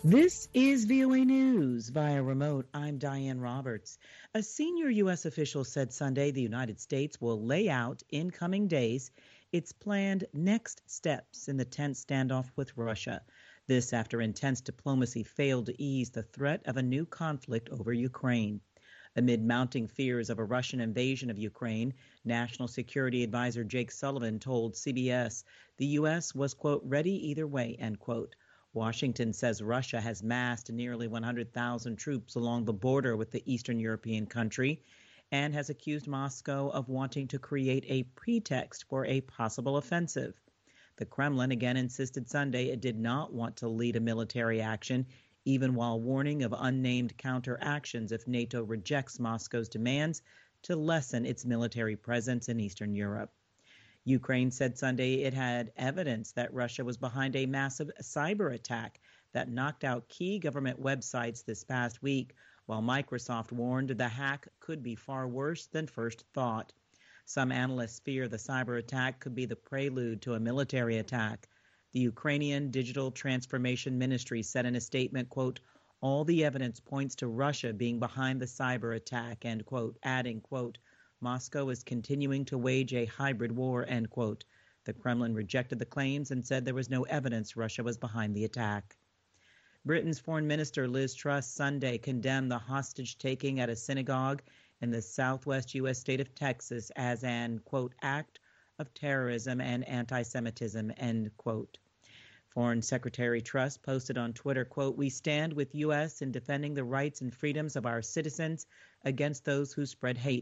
This is VOA News via remote. I'm Diane Roberts. A senior U.S. official said Sunday the United States will lay out in coming days its planned next steps in the tense standoff with Russia. This after intense diplomacy failed to ease the threat of a new conflict over Ukraine. Amid mounting fears of a Russian invasion of Ukraine, National Security Advisor Jake Sullivan told CBS the U.S. was, quote, ready either way, end quote. Washington says Russia has massed nearly 100,000 troops along the border with the Eastern European country and has accused Moscow of wanting to create a pretext for a possible offensive. The Kremlin again insisted Sunday it did not want to lead a military action, even while warning of unnamed counteractions if NATO rejects Moscow's demands to lessen its military presence in Eastern Europe. Ukraine said Sunday it had evidence that Russia was behind a massive cyber attack that knocked out key government websites this past week, while Microsoft warned the hack could be far worse than first thought. Some analysts fear the cyber attack could be the prelude to a military attack. The Ukrainian Digital Transformation Ministry said in a statement, quote, all the evidence points to Russia being behind the cyber attack, end quote, adding, quote, Moscow is continuing to wage a hybrid war, end quote. The Kremlin rejected the claims and said there was no evidence Russia was behind the attack. Britain's Foreign Minister Liz Truss Sunday condemned the hostage-taking at a synagogue in the southwest U.S. state of Texas as an, quote, act of terrorism and anti-Semitism, end quote. Foreign Secretary Truss posted on Twitter, quote, we stand with U.S. in defending the rights and freedoms of our citizens against those who spread hate,